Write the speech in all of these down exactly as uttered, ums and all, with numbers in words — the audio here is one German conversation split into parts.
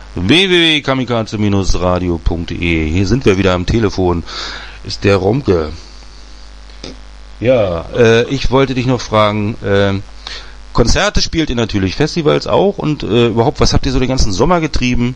w w w punkt kamikaze Bindestrich radio punkt de. Hier sind wir wieder am Telefon. Ist der Romke. Ja, äh, ich wollte dich noch fragen, äh, Konzerte spielt ihr natürlich, Festivals auch und äh, überhaupt, was habt ihr so den ganzen Sommer getrieben?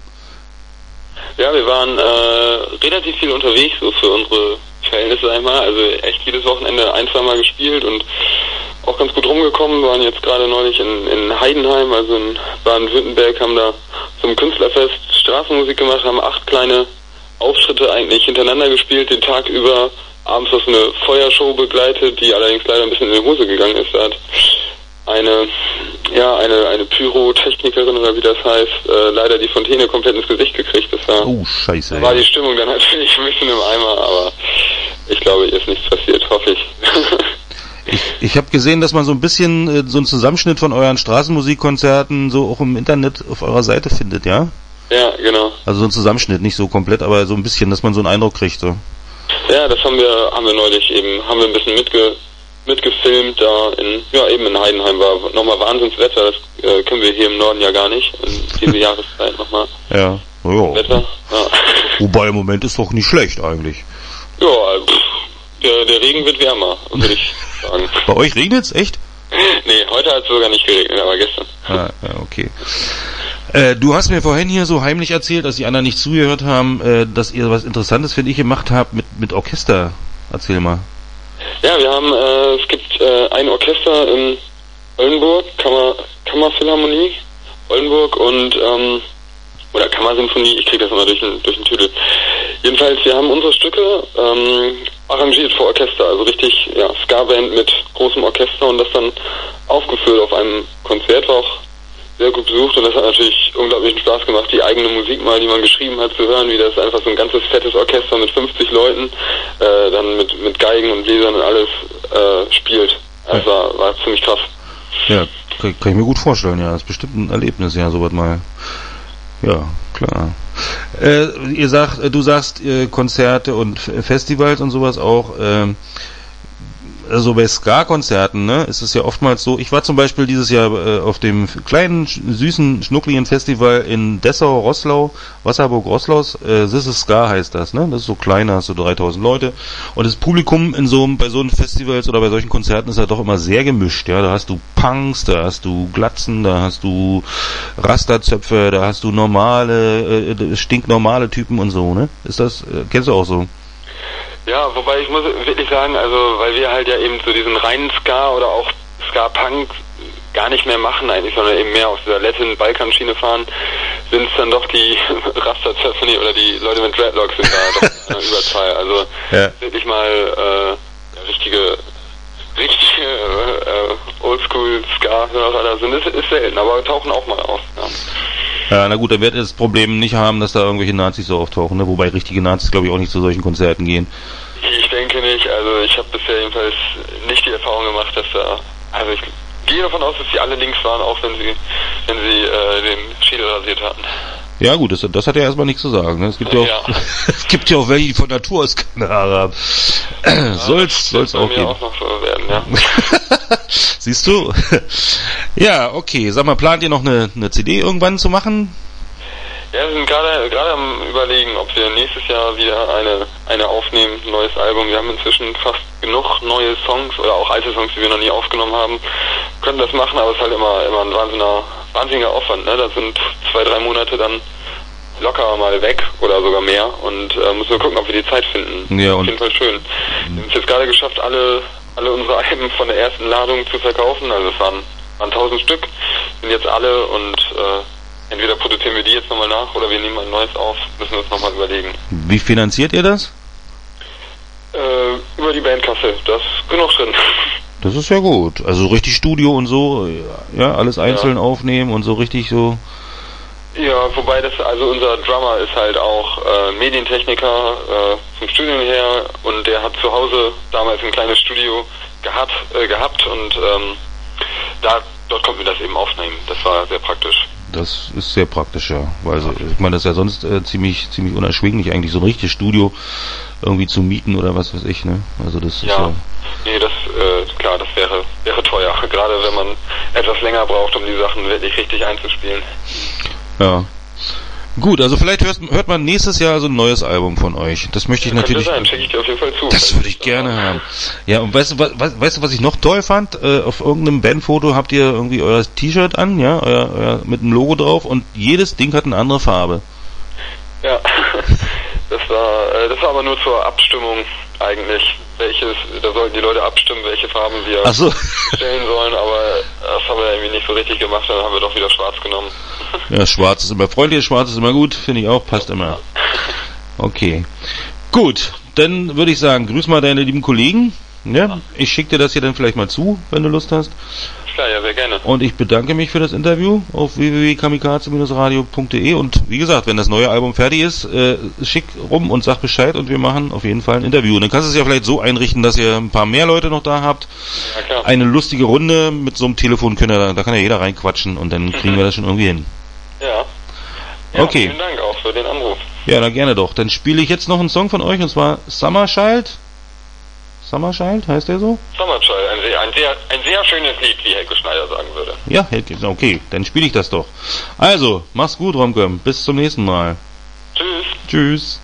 Ja, wir waren äh, relativ viel unterwegs, so für unsere Verhältnisse einmal, also echt jedes Wochenende ein, zwei Mal gespielt und auch ganz gut rumgekommen, waren jetzt gerade neulich in, in Heidenheim, also in Baden-Württemberg, haben da zum Künstlerfest Straßenmusik gemacht, haben acht kleine Auftritte eigentlich hintereinander gespielt, den Tag über, abends noch so eine Feuershow begleitet, die allerdings leider ein bisschen in die Hose gegangen ist. Da hat eine, ja, eine, eine Pyrotechnikerin oder wie das heißt, äh, leider die Fontäne komplett ins Gesicht gekriegt. Das war, oh, scheiße. war die Stimmung dann natürlich ein bisschen im Eimer, aber ich glaube, ihr ist nichts passiert, hoffe ich. Ich, ich habe gesehen, dass man so ein bisschen äh, so einen Zusammenschnitt von euren Straßenmusikkonzerten so auch im Internet auf eurer Seite findet, ja? Ja, genau. Also so ein Zusammenschnitt, nicht so komplett, aber so ein bisschen, dass man so einen Eindruck kriegt, so. Ja, das haben wir, haben wir neulich eben, haben wir ein bisschen mitge, mitgefilmt, da in, ja, eben in Heidenheim war nochmal Wahnsinnswetter, das äh, können wir hier im Norden ja gar nicht, in diese Jahreszeit nochmal. Ja, ja. Wetter, ja. Wobei im Moment ist doch nicht schlecht eigentlich. Ja, pff, der, der Regen wird wärmer, würde ich sagen. Bei euch regnet's, echt? Nee, heute hat es sogar nicht geregnet, aber gestern. Ah, ja, okay. Äh, du hast mir vorhin hier so heimlich erzählt, dass die anderen nicht zugehört haben, äh, dass ihr was Interessantes, finde ich, gemacht habt mit, mit Orchester. Erzähl mal. Ja, wir haben, äh, es gibt äh, ein Orchester in Oldenburg, Kammer, Kammerphilharmonie, Oldenburg und, ähm, oder Kammersymphonie, ich krieg das immer durch den, durch den Titel. Jedenfalls, wir haben unsere Stücke ähm, arrangiert für Orchester, also richtig, ja, Ska-Band mit großem Orchester und das dann aufgeführt auf einem Konzert, war auch sehr gut besucht und das hat natürlich unglaublichen Spaß gemacht, die eigene Musik mal, die man geschrieben hat, zu hören, wie das einfach so ein ganzes fettes Orchester mit fünfzig Leuten, äh, dann mit mit Geigen und Bläsern und alles äh, spielt. Das war, war ziemlich krass. Ja, kann, kann ich mir gut vorstellen, ja. Das ist bestimmt ein Erlebnis, ja, sowas mal. Ja, klar. Äh, ihr sagt, du sagst äh, Konzerte und Festivals und sowas auch, ähm, also bei Ska-Konzerten, ne, ist es ja oftmals so, ich war zum Beispiel dieses Jahr äh, auf dem kleinen, süßen, schnuckligen Festival in Dessau-Roßlau, Wasserburg-Roßlaus, äh, This is Ska heißt das, ne, das ist so klein, da hast du dreitausend Leute und das Publikum in so bei so Festivals oder bei solchen Konzerten ist halt doch immer sehr gemischt, ja, da hast du Punks, da hast du Glatzen, da hast du Rasterzöpfe, da hast du normale, äh, stinknormale Typen und so, ne, ist das, äh, kennst du auch so? Ja, wobei ich muss wirklich sagen, also weil wir halt ja eben so diesen reinen Ska oder auch Ska-Punk gar nicht mehr machen eigentlich, sondern eben mehr auf dieser Latin-Balkan-Schiene fahren, sind es dann doch die Rasterzöpfe oder die Leute mit Dreadlocks sind da doch eine Überzahl. Also ja. Wirklich mal äh, richtige richtige äh, Oldschool-Ska-Hörer da sind, ist, ist selten, aber tauchen auch mal auf. Ja. Ja, na gut, dann wird das Problem nicht haben, dass da irgendwelche Nazis so auftauchen, ne? Wobei richtige Nazis, glaube ich, auch nicht zu solchen Konzerten gehen. Ich denke nicht, also ich habe bisher jedenfalls nicht die Erfahrung gemacht, dass da, also ich gehe davon aus, dass sie alle links waren, auch wenn sie wenn sie äh, den Schädel rasiert hatten. Ja gut, das, das hat ja erstmal nichts zu sagen, ne? Es gibt ja auch, ja. Es gibt ja auch welche, die von Natur aus keine Haare haben. Ja, soll's, soll's auch gehen. Auch noch so werden, ja. Siehst du? Ja, okay. Sag mal, plant ihr noch eine, eine C D irgendwann zu machen? Ja, wir sind gerade gerade am Überlegen, ob wir nächstes Jahr wieder eine eine aufnehmen, ein neues Album. Wir haben inzwischen fast genug neue Songs oder auch alte Songs, die wir noch nie aufgenommen haben. Können das machen, aber es ist halt immer immer ein wahnsinniger, wahnsinniger Aufwand, ne? Das sind zwei, drei Monate dann locker mal weg oder sogar mehr und äh, müssen wir gucken, ob wir die Zeit finden. Ja, auf jeden Fall schön. Wir haben es jetzt gerade geschafft, alle alle unsere Alben von der ersten Ladung zu verkaufen. Also es waren, waren tausend Stück, sind jetzt alle und äh, entweder produzieren wir die jetzt nochmal nach oder wir nehmen ein neues auf, müssen wir uns nochmal überlegen. Wie finanziert ihr das? Äh, über die Bandkasse, da ist genug drin. Das ist ja gut. Also richtig Studio und so, ja, alles einzeln ja. aufnehmen und so richtig so. Ja, wobei das, also unser Drummer ist halt auch äh, Medientechniker äh, vom Studium her und der hat zu Hause damals ein kleines Studio gehabt, äh, gehabt und ähm, da dort konnten wir das eben aufnehmen. Das war sehr praktisch. Das ist sehr praktisch, ja. Weil also, ich meine, das ist ja sonst äh, ziemlich ziemlich unerschwinglich, eigentlich so ein richtiges Studio irgendwie zu mieten oder was weiß ich, ne? Also das ja. ist ja... Nee, das, äh, klar, das wäre wäre teuer, gerade wenn man etwas länger braucht, um die Sachen wirklich richtig einzuspielen. Ja. Gut, also vielleicht hört, hört man nächstes Jahr so ein neues Album von euch. Das möchte ich ja, natürlich. Könnte sein, schicke ich dir auf jeden Fall zu. Das würde ich gerne haben. Ja, und weißt du, was, weißt du, was ich noch toll fand? Äh, auf irgendeinem Bandfoto habt ihr irgendwie euer T-Shirt an, ja, euer, euer, mit einem Logo drauf und jedes Ding hat eine andere Farbe. Ja, das war, äh, das war aber nur zur Abstimmung eigentlich. Welches, da sollten die Leute abstimmen, welche Farben wir Ach so. stellen sollen, aber das haben wir irgendwie nicht so richtig gemacht, dann haben wir doch wieder schwarz genommen. Ja, schwarz ist immer freundlich, schwarz ist immer gut, finde ich auch, passt immer. Okay. Gut, dann würde ich sagen, grüß mal deine lieben Kollegen. Ja, ich schicke dir das hier dann vielleicht mal zu, wenn du Lust hast. Klar, ja, sehr gerne. Und ich bedanke mich für das Interview auf w w w punkt kamikaze Bindestrich radio punkt d e und wie gesagt, wenn das neue Album fertig ist, äh, schick rum und sag Bescheid und wir machen auf jeden Fall ein Interview. Und dann kannst du es ja vielleicht so einrichten, dass ihr ein paar mehr Leute noch da habt. Ja, klar. Eine lustige Runde mit so einem Telefon, können ja, da kann ja jeder reinquatschen und dann kriegen wir das schon irgendwie hin. Ja. Ja, okay. Vielen Dank auch für den Anruf. Ja, na gerne doch. Dann spiele ich jetzt noch einen Song von euch und zwar Summer Child. Summer Child, heißt der so? Summer Child, ein sehr, ein sehr, ein sehr schönes Lied, wie Helge Schneider sagen würde. Ja, okay, dann spiele ich das doch. Also, mach's gut, Romke. Bis zum nächsten Mal. Tschüss. Tschüss.